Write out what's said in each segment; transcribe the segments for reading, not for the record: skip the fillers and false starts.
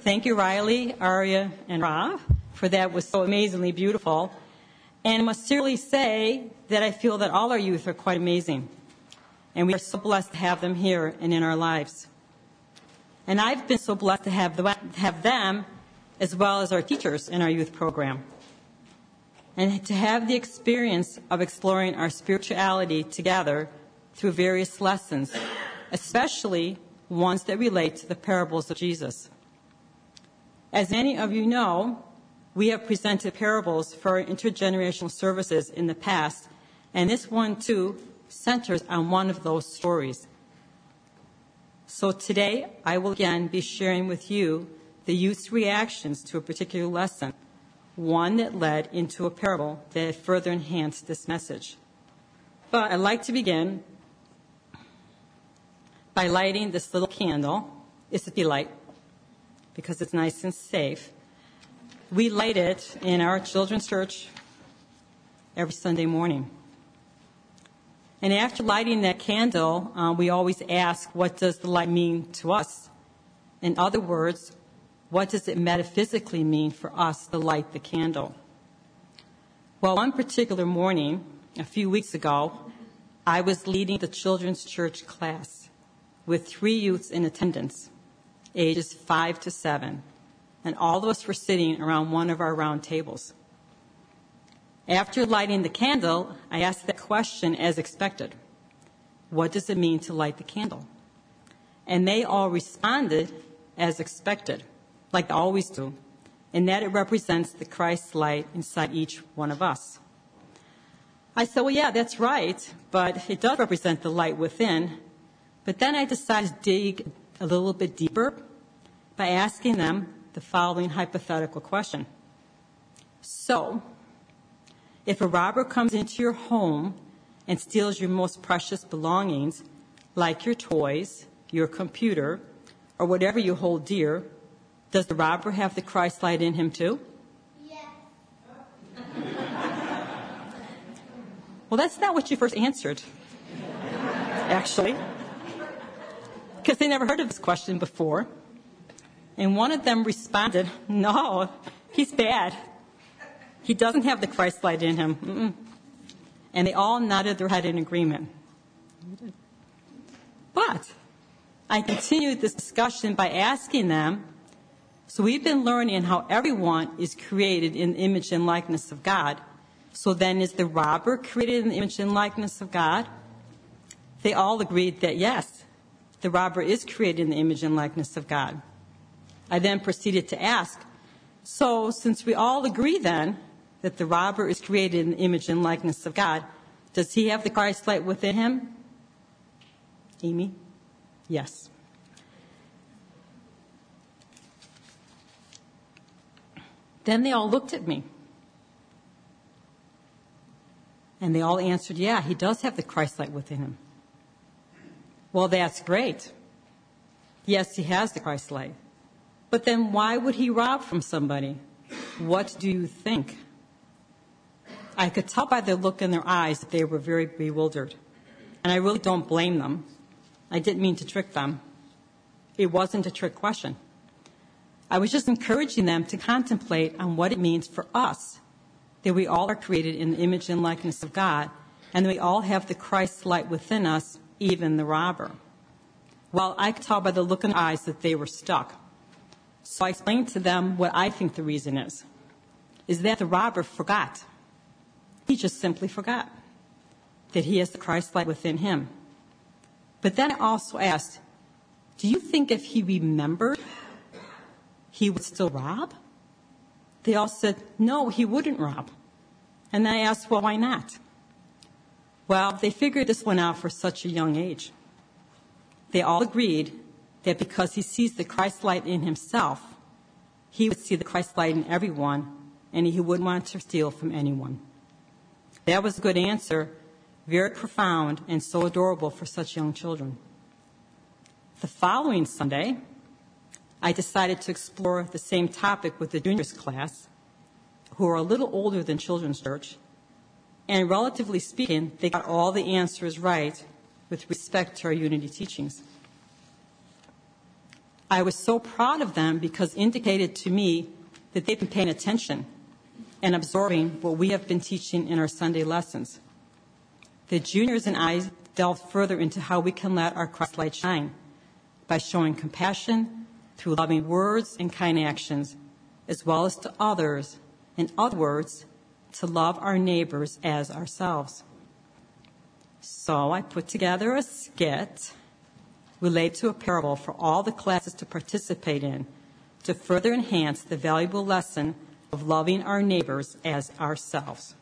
Thank you, Riley, Aria, and Rob, for that was so amazingly beautiful. And I must sincerely say that I feel that all our youth are quite amazing. And we are so blessed to have them here and in our lives. And I've been so blessed to have them as well as our teachers in our youth program. And to have the experience of exploring our spirituality together through various lessons, especially ones that relate to the parables of Jesus. As many of you know, we have presented parables for our intergenerational services in the past, and this one, too, centers on one of those stories. So today, I will again be sharing with you the youth's reactions to a particular lesson, one that led into a parable that further enhanced this message. But I'd like to begin by lighting this little candle. It's a delight because it's nice and safe. We light it in our children's church every Sunday morning. And after lighting that candle, we always ask, what does the light mean to us? In other words, what does it metaphysically mean for us to light the candle? Well, one particular morning, a few weeks ago, I was leading the children's church class with 3 youths in attendance, ages 5 to 7, and all of us were sitting around one of our round tables. After lighting the candle, I asked that question as expected. What does it mean to light the candle? And they all responded as expected, like they always do, in that it represents the Christ light inside each one of us. I said, well, yeah, that's right, but it does represent the light within. But then I decided to dig a little bit deeper by asking them the following hypothetical question. So, if a robber comes into your home and steals your most precious belongings, like your toys, your computer, or whatever you hold dear, does the robber have the Christ light in him too? Yes. Well, that's not what you first answered, actually, because they never heard of this question before. And one of them responded, no, he's bad. He doesn't have the Christ light in him. Mm-mm. And they all nodded their head in agreement. But I continued this discussion by asking them, so we've been learning how everyone is created in the image and likeness of God. So then is the robber created in the image and likeness of God? They all agreed that yes, the robber is created in the image and likeness of God. I then proceeded to ask, so since we all agree then that the robber is created in the image and likeness of God, does he have the Christ light within him? Amy? Yes. Then they all looked at me. And they all answered, yeah, he does have the Christ light within him. Well, that's great. Yes, he has the Christ light. But then why would he rob from somebody? What do you think? I could tell by the look in their eyes that they were very bewildered. And I really don't blame them. I didn't mean to trick them. It wasn't a trick question. I was just encouraging them to contemplate on what it means for us that we all are created in the image and likeness of God, and we all have the Christ light within us, even the robber. Well, I could tell by the look in their eyes that they were stuck. So I explained to them what I think the reason is that the robber forgot. He just simply forgot that he has the Christ light within him. But then I also asked, do you think if he remembered, he would still rob? They all said, no, he wouldn't rob. And then I asked, well, why not? Well, they figured this one out for such a young age. They all agreed that because he sees the Christ light in himself, he would see the Christ light in everyone, and he wouldn't want to steal from anyone. That was a good answer, very profound and so adorable for such young children. The following Sunday, I decided to explore the same topic with the juniors class, who are a little older than children's church, and relatively speaking, they got all the answers right with respect to our unity teachings. I was so proud of them because it indicated to me that they've been paying attention and absorbing what we have been teaching in our Sunday lessons. The juniors and I delved further into how we can let our Christ light shine by showing compassion through loving words and kind actions, as well as to others. In other words, to love our neighbors as ourselves. So I put together a skit related to a parable for all the classes to participate in to further enhance the valuable lesson of loving our neighbors as ourselves.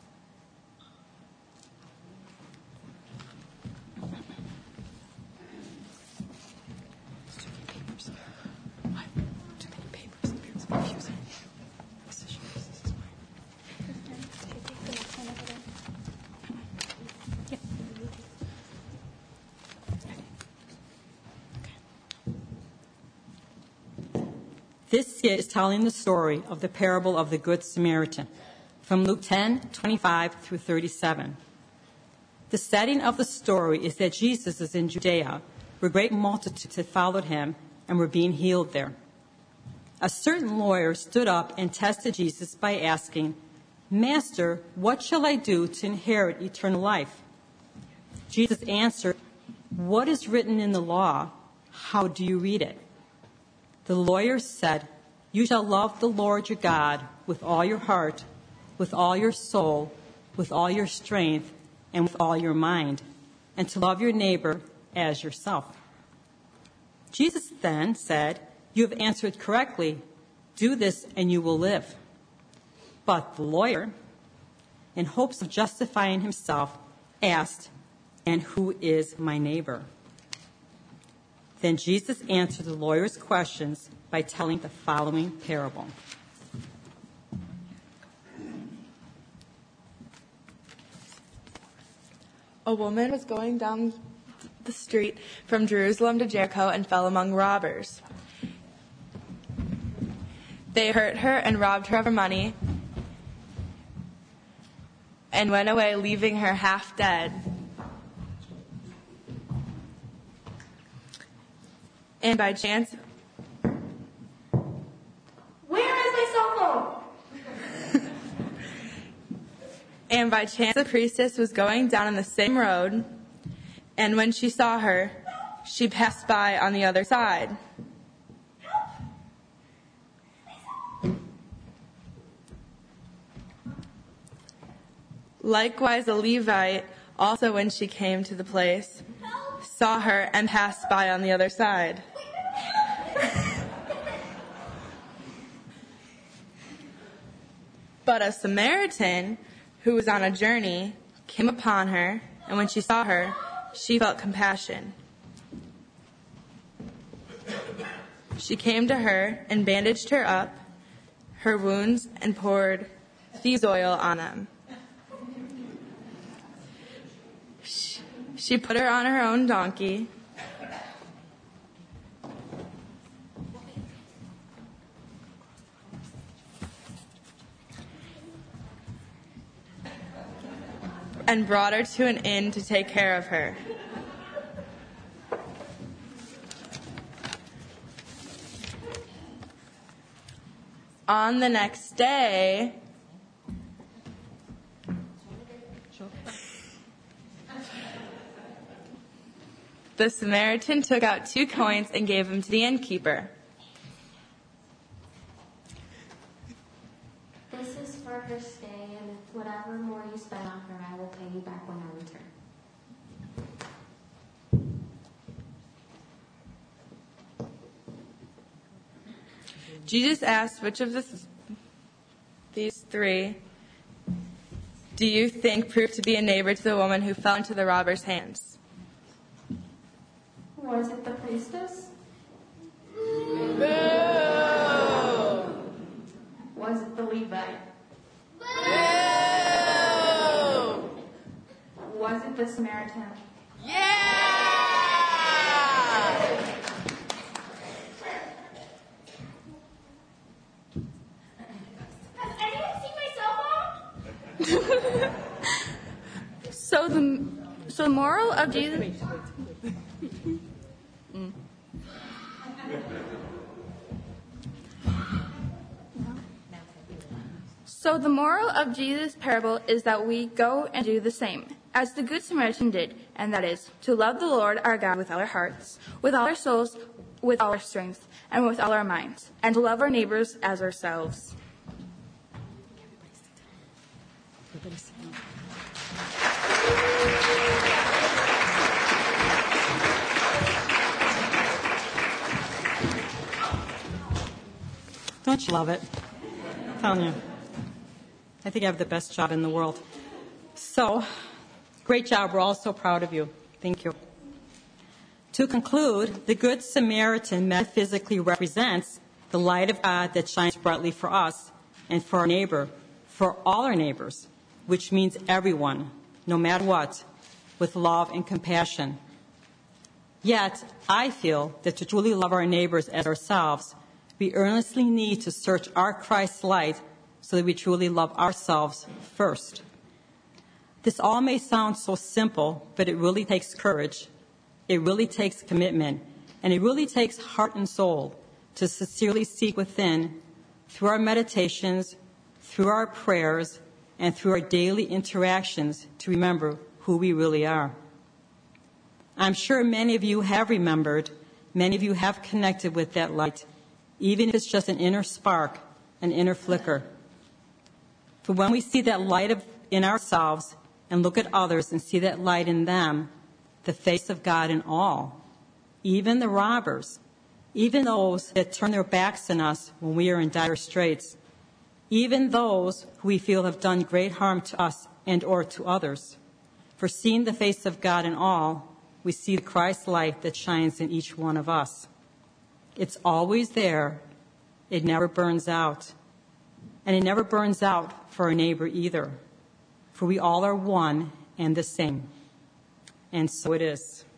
This skit is telling the story of the parable of the Good Samaritan from Luke 10:25 through 37. The setting of the story is that Jesus is in Judea, where great multitudes had followed him and were being healed there. A certain lawyer stood up and tested Jesus by asking, "Master, what shall I do to inherit eternal life?" Jesus answered, "What is written in the law? How do you read it?" The lawyer said, "You shall love the Lord your God with all your heart, with all your soul, with all your strength, and with all your mind, and to love your neighbor as yourself." Jesus then said, "You have answered correctly. Do this and you will live." But the lawyer, in hopes of justifying himself, asked, "And who is my neighbor?" Then Jesus answered the lawyer's questions by telling the following parable. A woman was going down the street from Jerusalem to Jericho and fell among robbers. They hurt her and robbed her of her money and went away, leaving her half dead. And by chance... Where is my cell phone? And by chance the priestess was going down on the same road, and when she saw her, she passed by on the other side. Likewise, a Levite, also when she came to the place, saw her and passed by on the other side. But a Samaritan, who was on a journey, came upon her, and when she saw her, she felt compassion. She came to her and bandaged her up, her wounds, and poured thieves' oil on them. She put her on her own donkey and brought her to an inn to take care of her. On the next day, the Samaritan took out 2 coins and gave them to the innkeeper. This is for her stay, and whatever more you spend on her, I will pay you back when I return. Jesus asked, which of these 3 do you think proved to be a neighbor to the woman who fell into the robber's hands? Was it the priestess? Boo! Was it the Levite? Boo! Was it the Samaritan? Yeah! Has anyone seen my cell phone? So the moral of Jesus... So the moral of Jesus' parable is that we go and do the same, as the Good Samaritan did, and that is, to love the Lord our God with all our hearts, with all our souls, with all our strength, and with all our minds, and to love our neighbors as ourselves. Don't you love it? I'm telling you. I think I have the best job in the world. So, great job. We're all so proud of you. Thank you. To conclude, the Good Samaritan metaphysically represents the light of God that shines brightly for us and for our neighbor, for all our neighbors, which means everyone, no matter what, with love and compassion. Yet, I feel that to truly love our neighbors as ourselves, we earnestly need to search our Christ light so that we truly love ourselves first. This all may sound so simple, but it really takes courage. It really takes commitment, and it really takes heart and soul to sincerely seek within, through our meditations, through our prayers, and through our daily interactions, to remember who we really are. I'm sure many of you have remembered, many of you have connected with that light, even if it's just an inner spark, an inner flicker. For when we see that light in ourselves and look at others and see that light in them, the face of God in all, even the robbers, even those that turn their backs on us when we are in dire straits, even those who we feel have done great harm to us and or to others. For seeing the face of God in all, we see the Christ light that shines in each one of us. It's always there. It never burns out. And it never burns out for our neighbor either. For we all are one and the same. And so it is.